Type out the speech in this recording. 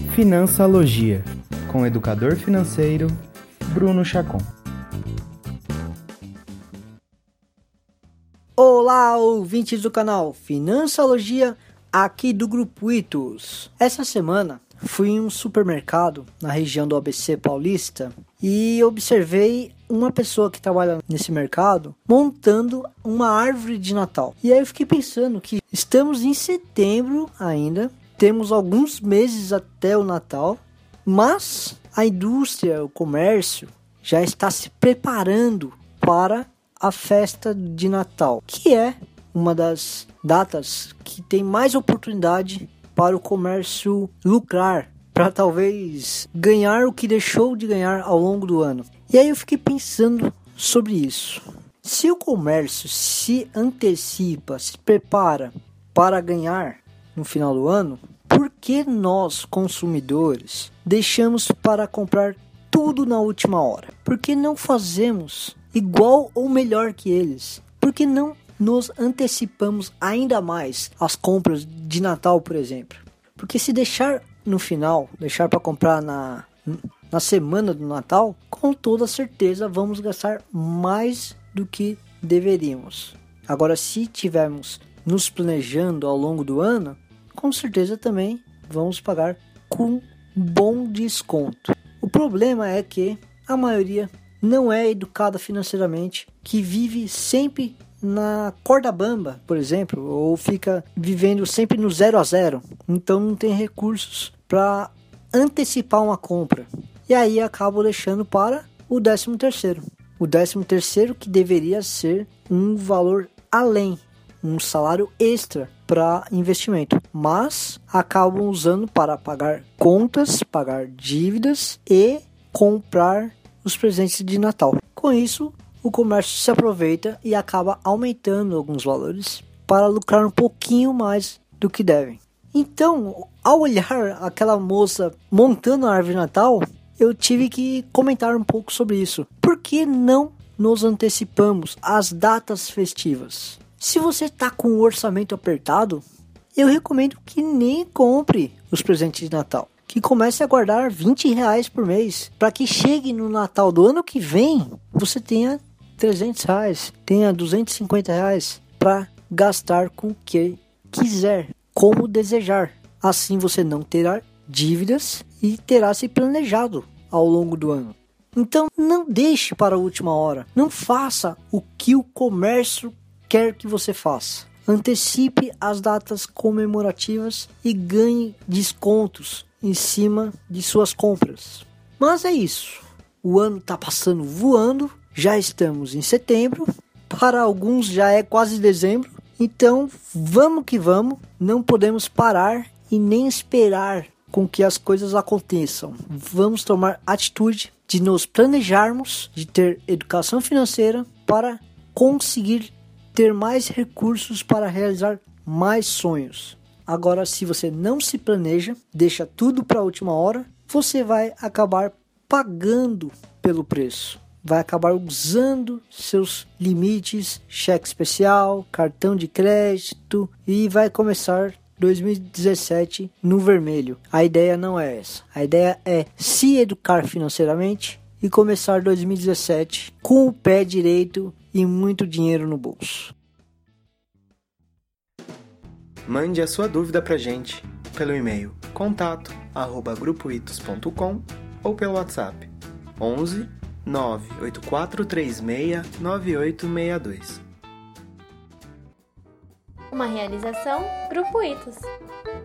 Financialogia, com o educador financeiro Bruno Chacon. Olá, ouvintes do canal Financialogia, aqui do Grupo Itos. Essa semana fui em um supermercado na região do ABC Paulista e observei uma pessoa que trabalha nesse mercado montando uma árvore de Natal. E aí eu fiquei pensando que estamos em setembro ainda, temos alguns meses até o Natal, mas a indústria, o comércio já está se preparando para a festa de Natal, que é uma das datas que tem mais oportunidade para o comércio lucrar, para talvez ganhar o que deixou de ganhar ao longo do ano. E aí eu fiquei pensando sobre isso. Se o comércio se antecipa, se prepara para ganhar no final do ano, por que nós, consumidores, deixamos para comprar tudo na última hora? Por que não fazemos igual ou melhor que eles? Por que não nos antecipamos ainda mais as compras de Natal, por exemplo? Porque se deixar no final, deixar para comprar na semana do Natal, com toda certeza vamos gastar mais do que deveríamos. Agora, se tivermos nos planejando ao longo do ano, com certeza também vamos pagar com bom desconto. O problema é que a maioria não é educada financeiramente, que vive sempre na corda bamba, por exemplo, ou fica vivendo sempre no 0 a 0, então não tem recursos para antecipar uma compra. E aí acabo deixando para o 13º. O 13º que deveria ser um valor além, um salário extra para investimento, mas acabam usando para pagar contas, pagar dívidas e comprar os presentes de Natal. Com isso, o comércio se aproveita e acaba aumentando alguns valores para lucrar um pouquinho mais do que devem. Então, ao olhar aquela moça montando a árvore de Natal, eu tive que comentar um pouco sobre isso. Por que não nos antecipamos às datas festivas? Se você está com o orçamento apertado, eu recomendo que nem compre os presentes de Natal. Que comece a guardar R$20 por mês, para que chegue no Natal do ano que vem, você tenha R$300, tenha R$250 para gastar com o que quiser, como desejar. Assim você não terá dívidas e terá se planejado ao longo do ano. Então não deixe para a última hora, não faça o que o comércio quer que você faça. Antecipe as datas comemorativas e ganhe descontos em cima de suas compras. Mas é isso. O ano está passando voando. Já estamos em setembro. Para alguns já é quase dezembro. Então vamos que vamos. Não podemos parar e nem esperar com que as coisas aconteçam. Vamos tomar atitude de nos planejarmos, de ter educação financeira para conseguir ter mais recursos para realizar mais sonhos. Agora, se você não se planeja, deixa tudo para a última hora, você vai acabar pagando pelo preço. Vai acabar usando seus limites, cheque especial, cartão de crédito e vai começar 2017 no vermelho. A ideia não é essa. A ideia é se educar financeiramente e começar 2017 com o pé direito e muito dinheiro no bolso. Mande a sua dúvida pra gente pelo e-mail contato@grupoitos.com ou pelo WhatsApp 11 98436 9862. Uma realização Grupo Itos.